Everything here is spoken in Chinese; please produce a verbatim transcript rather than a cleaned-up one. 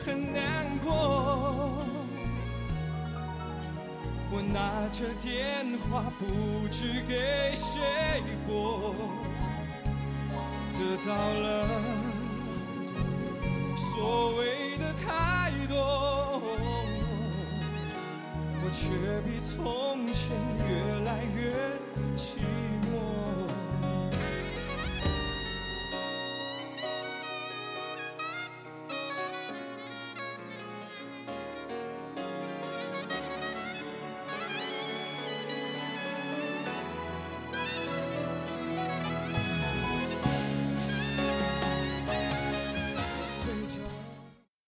很难过。我拿着电话不知给谁拨，得到了所谓的太多，我却比从前